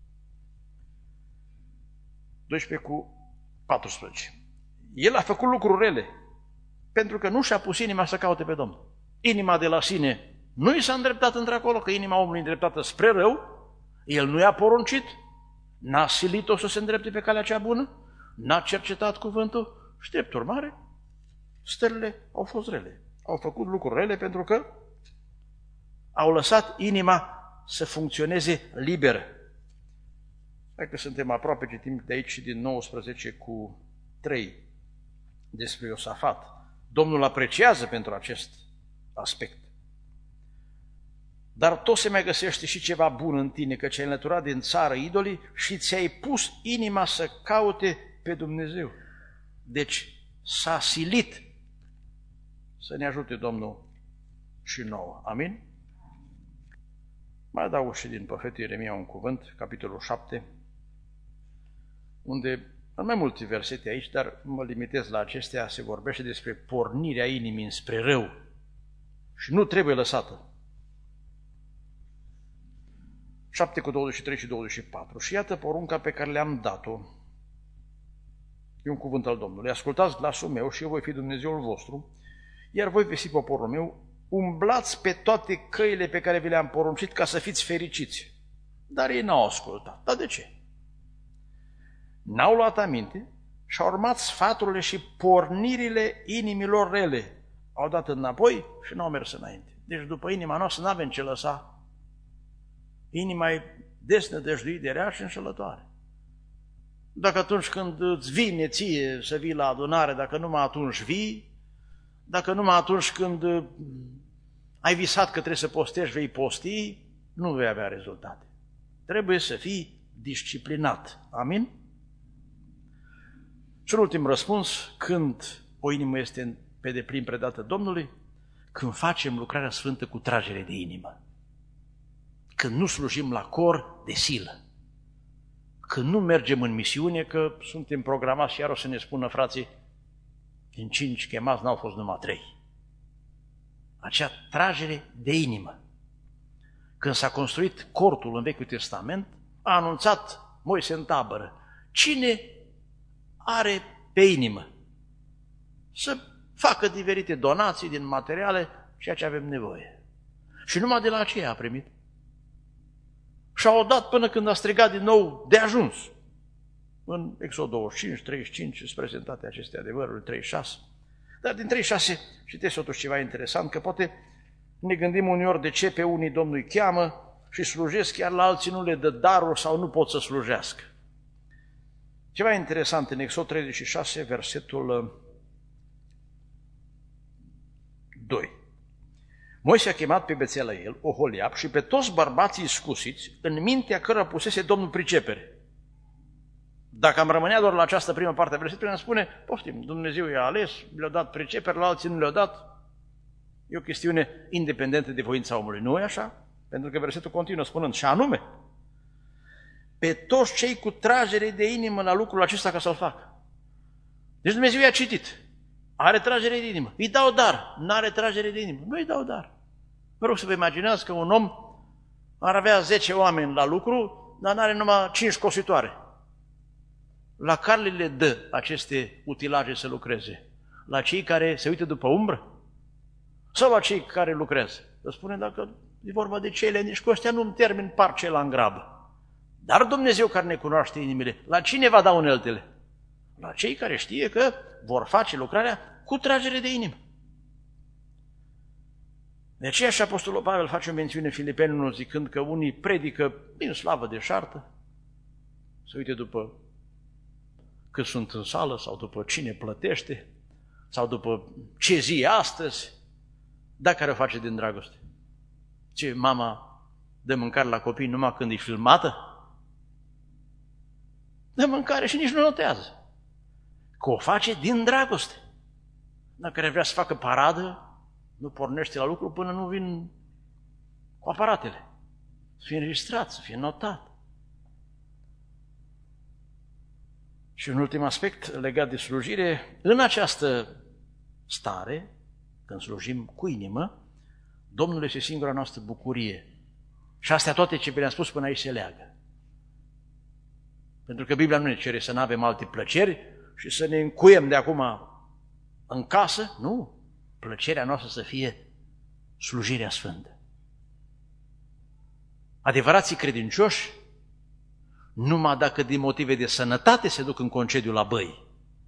12:14. El a făcut lucruri rele, pentru că nu și-a pus inima să caute pe Domnul. Inima de la sine nu i s-a îndreptat într-acolo, că inima omului îndreptată spre rău, el nu i-a poruncit, n-a silit-o să se îndrepte pe calea cea bună, n-a cercetat cuvântul și, drept urmare, stările au fost rele. Au făcut lucruri rele pentru că au lăsat inima să funcționeze liberă. Hai că suntem aproape, citim de aici și din 19:3 despre Iosafat. Domnul apreciază pentru acest aspect. Dar tot se mai găsește și ceva bun în tine, că ți-ai înlăturat din țară idolii și ți-ai pus inima să caute pe Dumnezeu. Deci s-a silit. Să ne ajute Domnul și nouă. Amin? Mai adaug și din profetul Ieremia un cuvânt, capitolul 7, unde, în mai multe versete aici, dar mă limitez la acestea, se vorbește despre pornirea inimii înspre rău și nu trebuie lăsată. 7:23 și 24. Și iată porunca pe care le-am dat-o. E un cuvânt al Domnului. Ascultați glasul meu și eu voi fi Dumnezeul vostru, iar voi vesti poporul meu, umblați pe toate căile pe care vi le-am poruncit ca să fiți fericiți. Dar ei n-au ascultat. Dar de ce? N-au luat aminte și au urmat sfaturile și pornirile inimilor rele. Au dat înapoi și n-au mers înainte. Deci după inima noastră n-avem ce lăsa. Inima e desnădăjduit de rea și înșelătoare. Dacă atunci când îți vine ție să vii la adunare, dacă numai atunci vii, dacă numai atunci când ai visat că trebuie să postești, vei posti, nu vei avea rezultate. Trebuie să fii disciplinat. Amin? Și un ultim răspuns, când o inimă este pe deplin predată Domnului, când facem lucrarea sfântă cu tragere de inimă. Când nu slujim la cor de silă. Când nu mergem în misiune, că suntem programați și iar o să ne spună frații, din 5 chemați n-au fost numai 3. Acea tragere de inimă. Când s-a construit cortul în Vechiul Testament, a anunțat Moise în tabără, cine are pe inimă să facă diferite donații din materiale, ceea ce avem nevoie. Și numai de la aceea a primit. Și-au dat până când a strigat din nou de ajuns. În Exod 25, 35 sunt prezentate aceste adevăruri, 36. Dar din 36 citesc totuși ceva interesant, că poate ne gândim uneori de ce pe unii Domnul îi cheamă și slujesc, iar la alții nu le dă daruri sau nu pot să slujească. Ceva interesant în Exod 36, versetul 2. Moise a chemat pe Bețelăel, Oholiab și pe toți bărbații iscusiți, în mintea cărora pusese Domnul pricepere. Dacă am rămânea doar la această primă parte a versetului, am spune, poftim, Dumnezeu i-a ales, le-a dat pricepere, la alții nu le-a dat. E o chestiune independentă de voința omului, nu e așa? Pentru că versetul continuă spunând, și anume, pe toți cei cu tragere de inimă la lucrul acesta ca să-l facă. Deci Dumnezeu i-a citit. Are tragere de inimă. Îi dau dar. N-are tragere de inimă. Nu îi dau dar. Vă rog să vă imaginați că un om ar avea 10 oameni la lucru, dar n-are numai 5 cositoare. La care le dă aceste utilaje să lucreze? La cei care se uită după umbră? Sau la cei care lucrează? Vă spune, dacă e vorba de cele, nici cu ăștia nu-mi termin parcela în grabă. Dar Dumnezeu care ne cunoaște inimile, la cine va da uneltele? La cei care știe că vor face lucrarea cu tragere de inimă. De aceea și Apostolul Pavel face o mențiune Filipenilor zicând că unii predică din slavă de șartă, să uite după cât sunt în sală sau după cine plătește sau după ce zi e astăzi, dar care o face din dragoste. Ce, mama dă mâncare la copii numai când e filmată? Dă mâncare și nici nu notează. Că o face din dragoste. Dacă vrea să facă paradă, nu pornește la lucru până nu vin cu aparatele. Să fie înregistrat, să fie notat. Și un ultim aspect legat de slujire, în această stare, când slujim cu inimă, Domnul este singura noastră bucurie. Și astea toate ce le-am spus până aici se leagă. Pentru că Biblia nu ne cere să nu avem alte plăceri și să ne încuiem de acum în casă, nu. Plăcerea noastră să fie slujirea sfântă. Adevărații credincioși, numai dacă din motive de sănătate se duc în concediu la băi.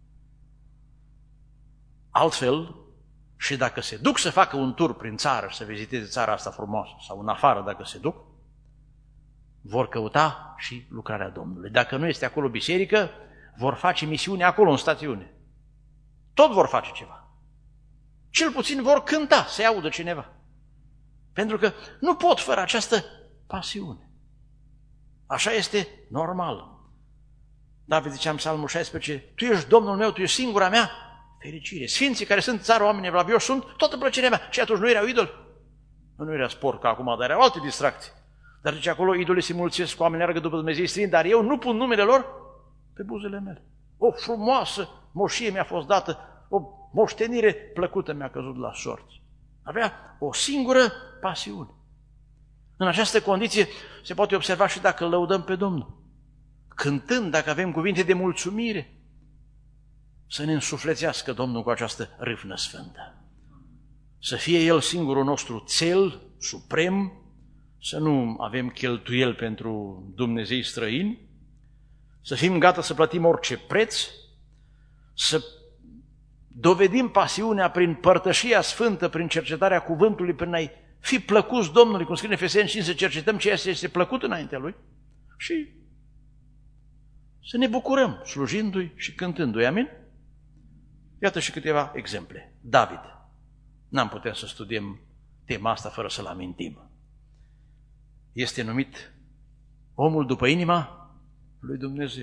Altfel, și dacă se duc să facă un tur prin țară și să viziteze țara asta frumoasă, sau în afară dacă se duc, vor căuta și lucrarea Domnului. Dacă nu este acolo biserică, vor face misiune acolo în stațiune. Tot vor face ceva. Cel puțin vor cânta, să-i audă cineva. Pentru că nu pot fără această pasiune. Așa este normal. David zicea în Psalmul 16, Tu ești Domnul meu, Tu ești singura mea fericire. Sfinții care sunt în țară, oameni evlavioși, sunt toată plăcerea mea. Și atunci nu erau idoli? Nu era sport ca acum, dar erau alte distracții. Dar zice acolo, idolii se mulțesc cu oameni leargă după Dumnezei străini, dar eu nu pun numele lor pe buzele mele. O frumoasă moșie mi-a fost dată, o moștenire plăcută mi-a căzut la sorți. Avea o singură pasiune. În această condiție se poate observa și dacă îl lăudăm pe Domnul. Cântând, dacă avem cuvinte de mulțumire, să ne însuflețească Domnul cu această râvnă sfântă. Să fie El singurul nostru țel suprem, să nu avem cheltuieli pentru Dumnezei străini, să fim gata să plătim orice preț, să dovedim pasiunea prin părtășia sfântă, prin cercetarea cuvântului, prin a-i fi plăcuți Domnului, cum scrie în Efeseni 5, să cercetăm ceea ce este plăcut înaintea Lui și să ne bucurăm slujindu-i și cântându-i. Amin? Iată și câteva exemple. David. N-am putea să studiem tema asta fără să-l amintim. Este numit omul după inima lui Dumnezeu.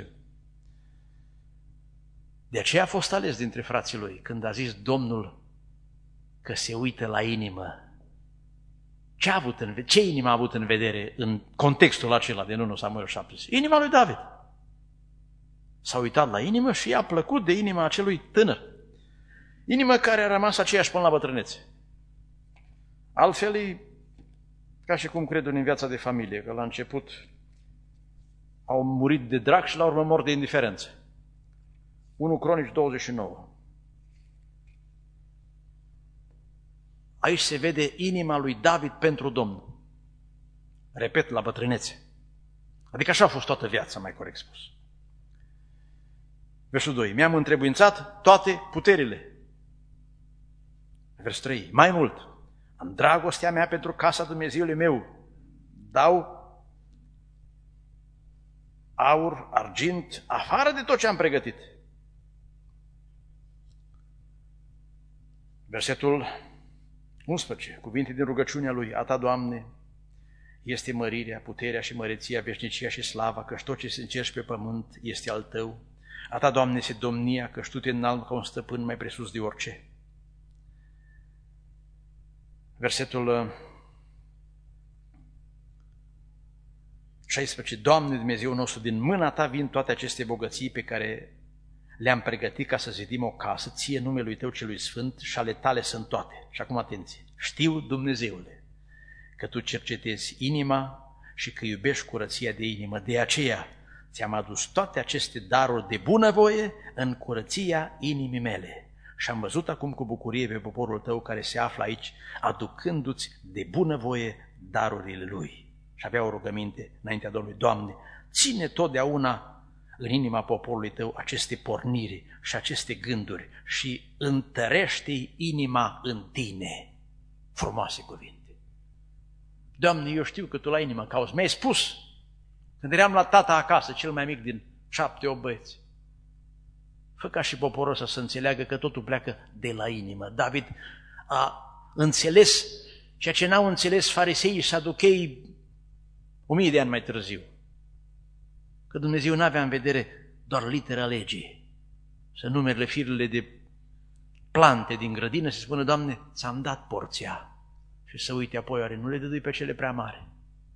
De aceea a fost ales dintre frații lui când a zis Domnul că se uită la inimă. Ce inimă a avut în vedere în contextul acela de 1 Samuel 17? Inima lui David. S-a uitat la inimă și i-a plăcut de inima acelui tânăr. Inimă care a rămas aceeași până la bătrânețe. Altfel e ca și cum cred în viața de familie, că la început au murit de drag și la urmă mor de indiferență. 1 Cronici 29. Aici se vede inima lui David pentru Domnul. Repet, la bătrânețe. Adică așa a fost toată viața, mai corect spus. Versul 2. Mi-am întrebuințat toate puterile. Versul 3. Mai mult, în dragostea mea pentru casa Dumnezeului meu, dau aur, argint, afară de tot ce am pregătit. Versetul 11. Cuvinte din rugăciunea lui. A Ta, Doamne, este mărirea, puterea și măreția, veșnicia și slava, căci tot ce se încerci pe pământ este al Tău. A Ta, Doamne, este domnia, căci Tu te înalți ca un stăpân mai presus de orice. Versetul 16. Doamne Dumnezeu nostru, din mâna Ta vin toate aceste bogății pe care le-am pregătit ca să zidim o casă, Ție numelui Tău celui sfânt și ale Tale sunt toate. Și acum atenție, știu, Dumnezeule, că Tu cercetezi inima și că iubești curăția de inimă, de aceea Ți-am adus toate aceste daruri de bunăvoie în curăția inimii mele. Și am văzut acum cu bucurie pe poporul Tău care se află aici, aducându-ți de bunăvoie darurile Lui. Și avea o rugăminte înaintea Domnului: Doamne, ține totdeauna în inima poporului Tău aceste porniri și aceste gânduri și întărește inima în Tine. Frumoase cuvinte. Doamne, eu știu că Tu la inimă cauți. Mi-ai spus când eram la tata acasă, cel mai mic din 7-8 băieți. Fă ca și poporul ăsta să înțeleagă că totul pleacă de la inimă. David a înțeles ceea ce n-au înțeles fariseii și saducheii 1000 de ani mai târziu. Că Dumnezeu n-avea în vedere doar litera legii, să numerele firele de plante din grădină, să spună, Doamne, ți-am dat porția. Și să uite apoi, oare nu le dădui pe cele prea mari?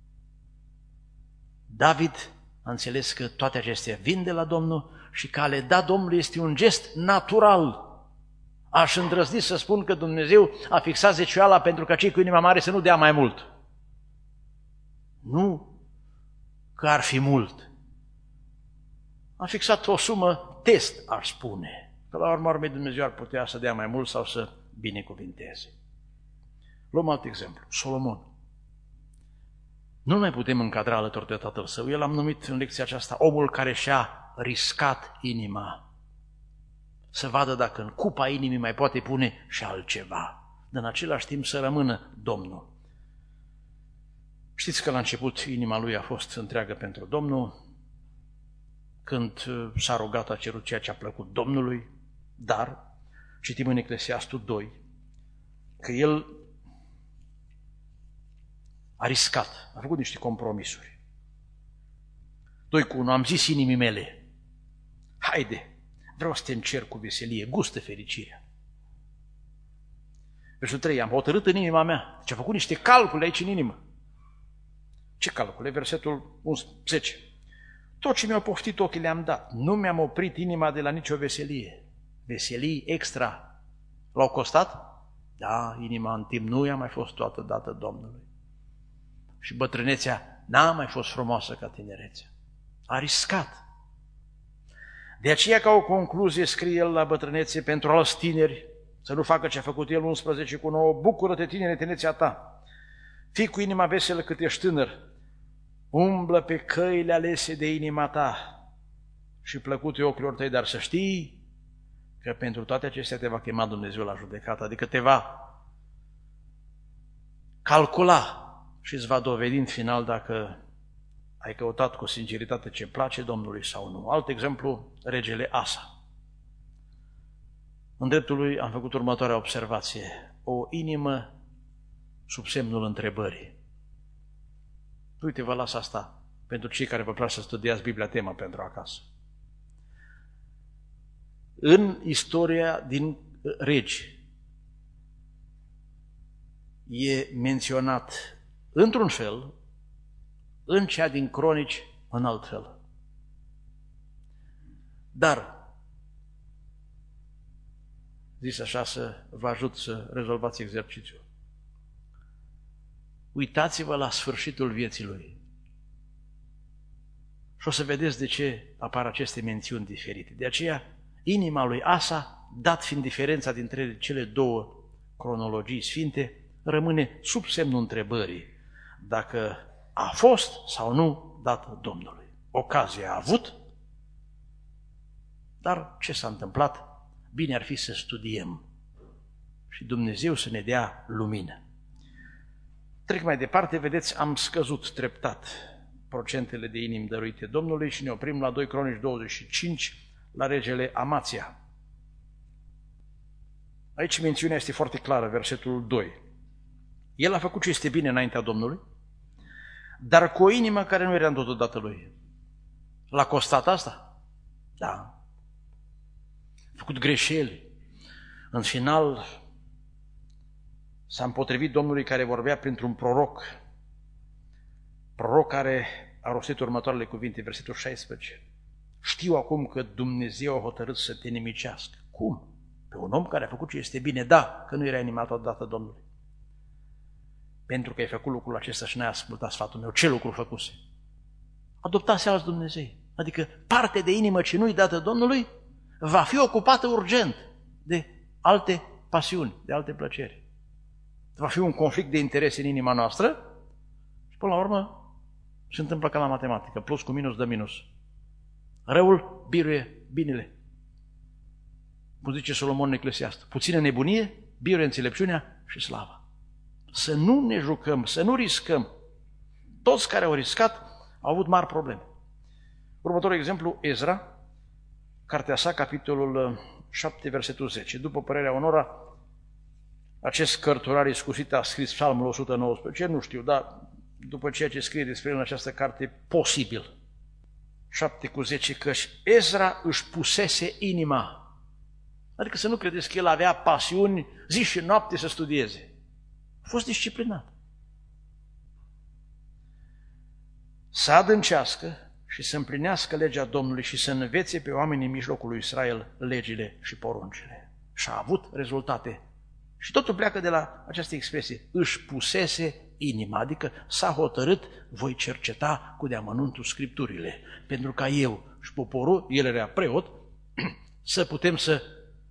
David a înțeles că toate acestea vin de la Domnul și că a le da Domnului este un gest natural. Aș îndrăzni să spun că Dumnezeu a fixat zecioala pentru ca cei cu inima mare să nu dea mai mult. Nu că ar fi mult. A fixat o sumă test, aș spune. Că la urma urmei Dumnezeu ar putea să dea mai mult sau să binecuvinteze. Luăm alt exemplu. Solomon. Nu mai putem încadra alături de tatăl său. El l-am numit în lecția aceasta omul care și-a riscat inima. Să vadă dacă în cupa inimii mai poate pune și altceva. Dar în același timp să rămână Domnul. Știți că la început inima lui a fost întreagă pentru Domnul. Când s-a rugat, a cerut ceea ce a plăcut Domnului. Dar citim în Eclesiastul 2 că el a riscat, a făcut niște compromisuri. 2:1, am zis inimii mele, haide, vreau să te încerc cu veselie, gustă fericirea. Versul 3, am hotărât în inima mea, deci a făcut niște calcule aici în inimă. Ce calcule? Versetul 10. Tot ce mi-au poftit ochii le-am dat, nu mi-am oprit inima de la nicio veselie. Veselii extra l-au costat? Da, inima în timp nu i-a mai fost toată dată Domnului. Și bătrânețea n-a mai fost frumoasă ca tinerețea. A riscat. De aceea, ca o concluzie, scrie el la bătrânețe pentru alți tineri, să nu facă ce a făcut el 11:9, bucură-te, tinere, tinețea ta. Fii cu inima veselă cât ești tânăr. Umblă pe căile alese de inima ta și plăcute ochilor tăi, dar să știi că pentru toate acestea te va chema Dumnezeu la judecată, adică te va calcula și îți va dovedi în final dacă ai căutat cu sinceritate ce place Domnului sau nu. Alt exemplu, regele Asa. În dreptul lui am făcut următoarea observație. O inimă sub semnul întrebării. Uite, vă las asta pentru cei care vă place să studiați Biblia, tema pentru acasă. În istoria din Regi e menționat într-un fel, în cea din Cronici în alt fel. Dar, zis așa să vă ajut să rezolvați exercițiul. Uitați-vă la sfârșitul vieții lui și o să vedeți de ce apar aceste mențiuni diferite. De aceea, inima lui Asa, dat fiind diferența dintre cele două cronologii sfinte, rămâne sub semnul întrebării dacă a fost sau nu dată Domnului. Ocazia a avut, dar ce s-a întâmplat? Bine ar fi să studiem și Dumnezeu să ne dea lumină. Trec mai departe, vedeți, am scăzut treptat procentele de inimi dăruite Domnului și ne oprim la 2 Cronici 25, la regele Amația. Aici mențiunea este foarte clară, versetul 2. El a făcut ce este bine înaintea Domnului, dar cu o inimă care nu era întotdeauna lui. L-a costat asta? Da. A făcut greșeli. În final s-a împotrivit Domnului care vorbea printr-un proroc. Proroc care a rostit următoarele cuvinte, versetul 16. Știu acum că Dumnezeu a hotărât să te nimicească. Cum? Pe un om care a făcut ce este bine? Da, că nu era animat odată Domnului. Pentru că ai făcut lucrul acesta și n-ai ascultat sfatul meu. Ce lucru făcuse? Adoptase alți Dumnezei. Adică parte de inimă ce nu-i dată Domnului va fi ocupată urgent de alte pasiuni, de alte plăceri. Va fi un conflict de interese în inima noastră și până la urmă se întâmplă ca la matematică. Plus cu minus dă minus. Răul biruie binele. Cum zice Solomon în Eclesiastul. Puțină nebunie biruie înțelepciunea și slava. Să nu ne jucăm, să nu riscăm. Toți care au riscat au avut mari probleme. Următorul exemplu, Ezra, cartea sa, capitolul 7, versetul 10. După părerea unora, acest cărturar iscusit a scris Psalmul 119, nu știu, dar după ceea ce scrie despre el în această carte, posibil. 7:10, căci Ezra își pusese inima. Adică să nu credeți că el avea pasiuni zi și noapte să studieze. A fost disciplinat. Să adâncească și să împlinească legea Domnului și să învețe pe oamenii în mijlocul lui Israel legile și poruncile. Și a avut rezultate. Și totul pleacă de la această expresie, își pusese inima, adică s-a hotărât, voi cerceta cu deamănuntul Scripturile, pentru ca eu și poporul, el era preot, să putem să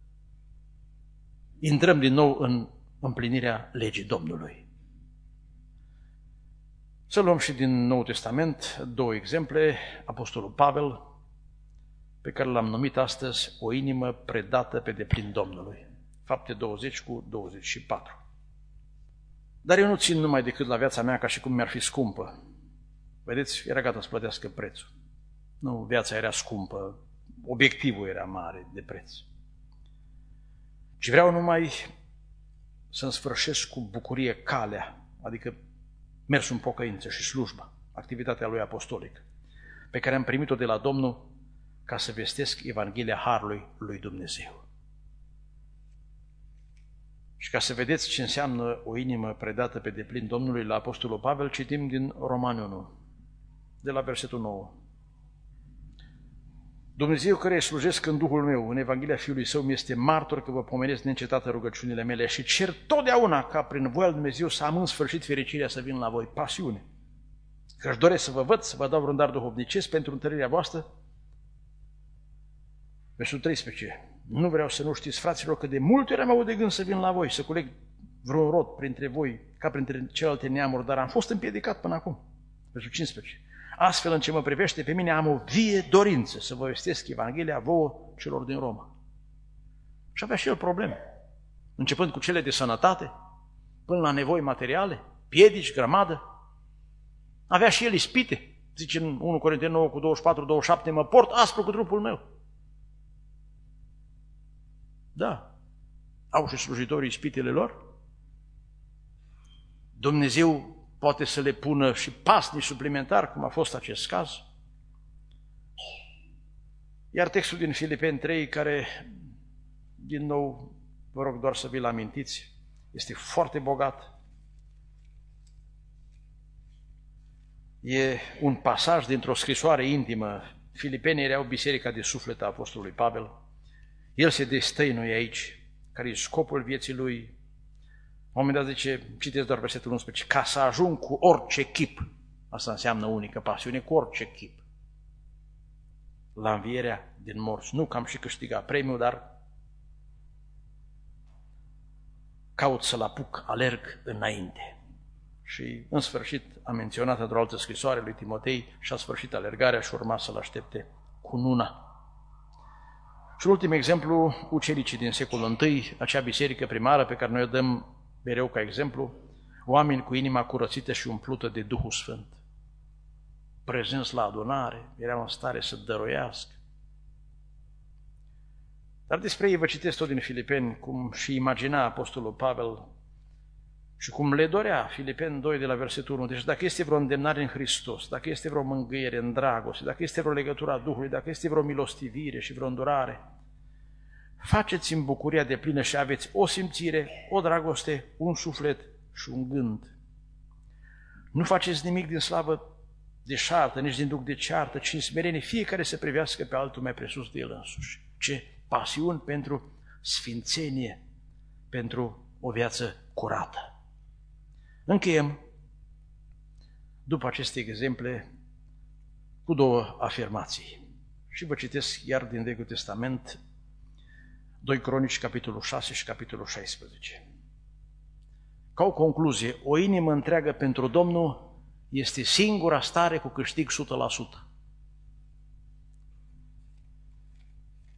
intrăm din nou în împlinirea legii Domnului. Să luăm și din Noul Testament două exemple, Apostolul Pavel, pe care l-am numit astăzi o inimă predată pe deplin Domnului. Fapte 20:24. Dar eu nu țin numai decât la viața mea ca și cum mi-ar fi scumpă. Vedeți, era gata să plătească prețul. Nu, viața era scumpă, obiectivul era mare de preț. Ci vreau numai să-mi sfârșesc cu bucurie calea, adică mersul în pocăință și slujba, activitatea lui apostolică, pe care am primit-o de la Domnul ca să vestesc Evanghelia Harului lui Dumnezeu. Și ca să vedeți ce înseamnă o inimă predată pe deplin Domnului la Apostolul Pavel, citim din Romani 1, de la versetul 9. Dumnezeu care îi slujesc în Duhul meu, în Evanghelia Fiului Său, mi este martor că vă pomenesc neîncetată rugăciunile mele și cer totdeauna ca prin voia lui Dumnezeu să am în sfârșit fericirea să vin la voi, pasiune. Că își doresc să vă văd, să vă dau vreun dar duhovnicesc pentru întărirea voastră. Versul 13. Nu vreau să nu știți, fraților, că de multe ori am avut de gând să vin la voi, să culeg vreun rod printre voi, ca printre celelalte neamuri, dar am fost împiedicat până acum. Versul 15. Astfel, în ce mă privește, pe mine am o vie dorință să vă vestesc Evanghelia vouă celor din Roma. Și avea și el probleme, începând cu cele de sănătate, până la nevoi materiale, piedici, grămadă. Avea și el ispite, zice în 1 Corinteni 9:24-27, mă port aspru cu trupul meu. Da, au și slujitorii ispitele lor. Dumnezeu poate să le pună și pasnici suplimentar, cum a fost acest caz. Iar textul din Filipeni 3, care, din nou, vă rog doar să vi-l amintiți, este foarte bogat. E un pasaj dintr-o scrisoare intimă. Filipenii erau biserica de suflet a apostolului Pavel. El se destăinuie aici, care e scopul vieții lui. La un moment dat zice, citesc doar versetul 11, ca să ajung cu orice chip, asta înseamnă unică pasiune, cu orice chip, la învierea din morți. Nu că am și câștigat premiul, dar caut să-l apuc, alerg înainte. Și în sfârșit a menționat într-o altă scrisoare lui Timotei și a sfârșit alergarea și urma să-l aștepte cununa. Și ultim exemplu, ucenicii din secolul I, acea biserică primară pe care noi o dăm mereu ca exemplu, oameni cu inima curățită și umplută de Duhul Sfânt. Prezenți la adunare, erau în stare să dăruiască. Dar despre ei vă citesc tot din Filipeni, cum și imagina apostolul Pavel și cum le dorea, Filipeni 2 de la versetul 1. Deci dacă este vreo îndemnare în Hristos, dacă este vreo mângâiere în dragoste, dacă este vreo legătură a Duhului, dacă este vreo milostivire și vreo îndurare, faceți în bucuria de plină și aveți o simțire, o dragoste, un suflet și un gând. Nu faceți nimic din slavă deșartă, nici din duc de ceartă, ci în smerenie fiecare să privească pe altul mai presus de el însuși. Ce pasiuni pentru sfințenie, pentru o viață curată. Încheiem, după aceste exemple, cu două afirmații. Și vă citesc iar din Vechiul Testament, 2 Cronici, capitolul 6 și capitolul 16. Ca o concluzie, o inimă întreagă pentru Domnul este singura stare cu câștig 100%.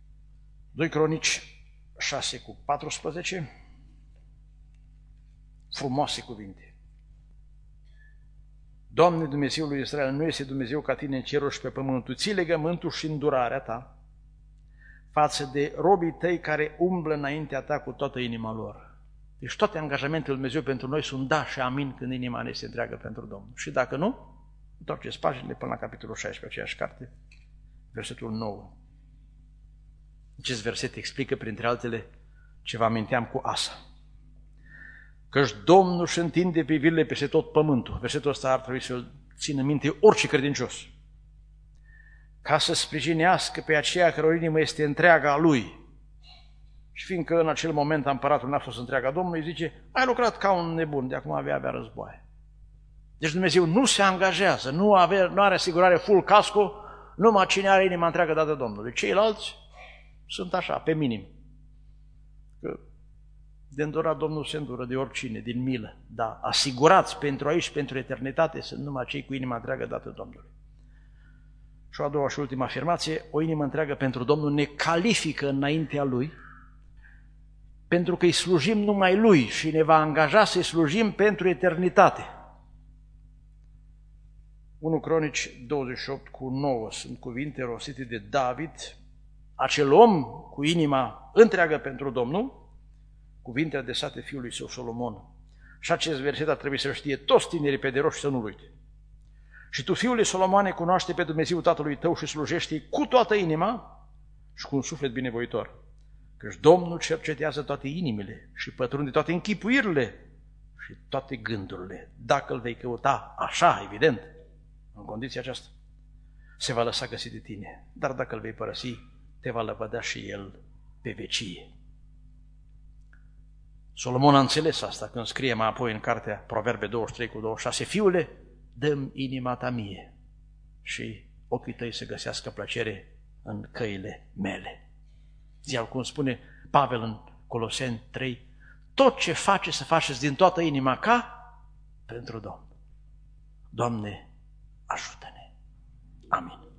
2 Cronici 6:14 frumoase cuvinte. Doamne, Dumnezeul lui Israel, nu este Dumnezeu ca tine în cerul și pe pământ. Tu ții legământul și îndurarea ta față de robii tăi care umblă înaintea ta cu toată inima lor. Deci toate angajamentele lui Dumnezeu pentru noi sunt da și amin când inima ne se întreagă pentru Domnul. Și dacă nu, întoarceți paginile până la capitolul 16, aceeași carte, versetul 9. Acest verset explică, printre altele, ce vă aminteam cu Asa. Căci Domnul își întinde privirile peste tot pământul. Versetul ăsta ar trebui să-l țină minte orice credincios. Ca să sprijinească pe aceea căror inimă este întreaga a lui. Și fiindcă în acel moment împăratul n-a fost întreaga Domnului, zice, ai lucrat ca un nebun, de acum avea războaie. Deci Dumnezeu nu se angajează, nu are asigurare full casco, numai cine are inima întreagă dată Domnului. Ceilalți sunt așa, pe minim. Că de îndurat Domnul se îndură de oricine, din milă. Da, asigurați pentru aici și pentru eternitate sunt numai cei cu inima întreagă dată Domnului. Și a doua și ultima afirmație, o inimă întreagă pentru Domnul ne califică înaintea Lui, pentru că îi slujim numai Lui și ne va angaja să-i slujim pentru eternitate. 1 Cronici 28:9 sunt cuvinte rostite de David, acel om cu inima întreagă pentru Domnul, cuvinte adresate fiului său Solomon. Și acest verset ar trebui să știe toți tinerii pe de rost și să nu-l uite. Și tu, fiule Solomone, cunoaște pe Dumnezeu Tatălui tău și slujește-i cu toată inima și cu un suflet binevoitor. Căci Domnul cercetează toate inimile și pătrunde toate închipuirile și toate gândurile. Dacă îl vei căuta așa, evident, în condiția aceasta, se va lăsa găsi de tine. Dar dacă îl vei părăsi, te va lăpăda și el pe vecie. Solomon a înțeles asta când scrie mai apoi în cartea Proverbe 23:26, fiule, dă-mi inima ta mie și ochii tăi să găsească plăcere în căile mele. Iar cum spune Pavel în Coloseni 3, tot ce face să faceți din toată inima ca pentru Domnul. Doamne, ajută-ne! Amin.